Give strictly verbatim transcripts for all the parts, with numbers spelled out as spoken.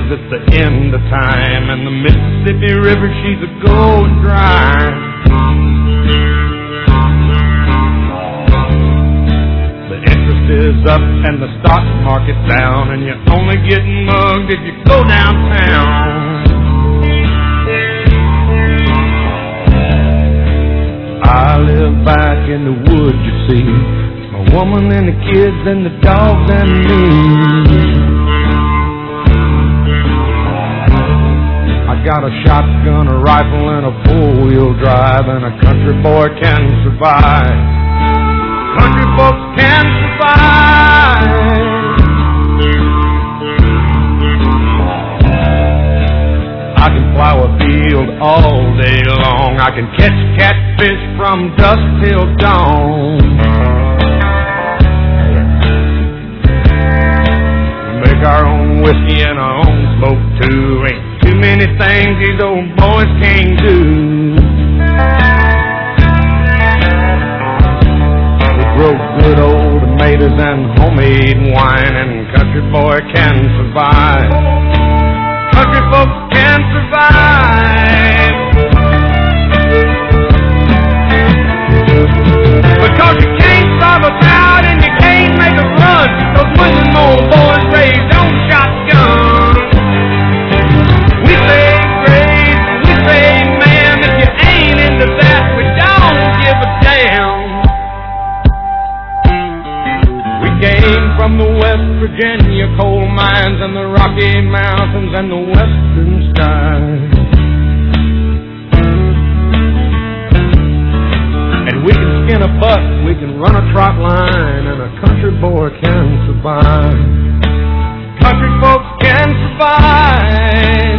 says it's the end of time, and the Mississippi River, she's a going dry. The interest is up and the stock market's down, and you're only getting mugged if you go downtown. I live back in the woods, you see, my woman and the kids and the dogs and me. I got a shotgun, a rifle, and a four-wheel drive, and a country boy can survive. Country folks can survive. I can plow a field all day long. I can catch catfish from dusk till dawn. Make our own whiskey and our own smoke too. Ain't too many things these old boys can't do. We grow good old tomatoes and homemade wine, and country boy can survive. Country folks can survive. Because you can't starve a crowd and you can't make a run. Those William old boys raised on shotguns. We say grace, we say ma'am. If you ain't into that, we don't give a damn. We came from the West Virginia coal mines and the Rocky Mountains and the western skies. And we can skin a buck, we can run a trot line, and a country boy can survive. Country folks can survive.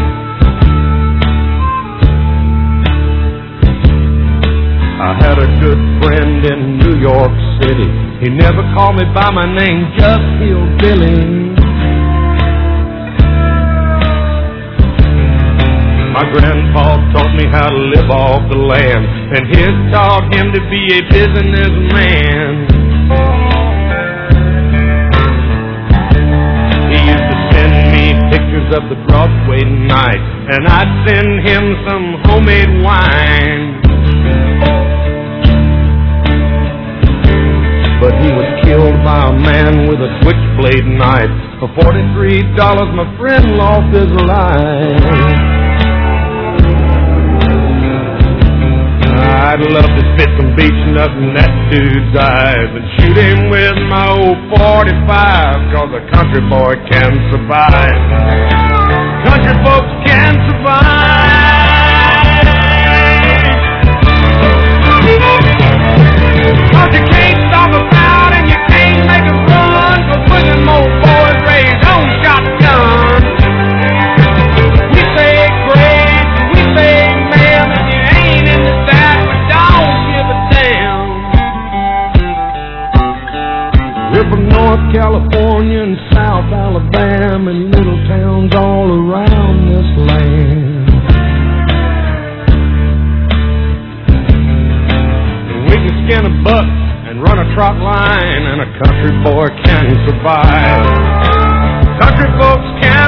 I had a good friend in New York City. He never called me by my name, just Hillbilly. My grandpa taught me how to live off the land, and his taught him to be a businessman. He used to send me pictures of the Broadway night, and I'd send him some homemade wine. But he was killed by a man with a switchblade knife. For forty-three dollars, my friend lost his life. I'd love to spit some beach nut in that dude's eyes and shoot him with my old forty-five, cause a country boy can survive. Country folks can survive. Cause you can't stop a crowd and you can't make a run, cause William old boys raised on shotguns. We say grace, we say ma'am, if you ain't into that, we don't give a damn. We're from North California and South Alabama and little towns all around this land. And we can skin a buck and run a trot line, and a country boy can survive. Country folks can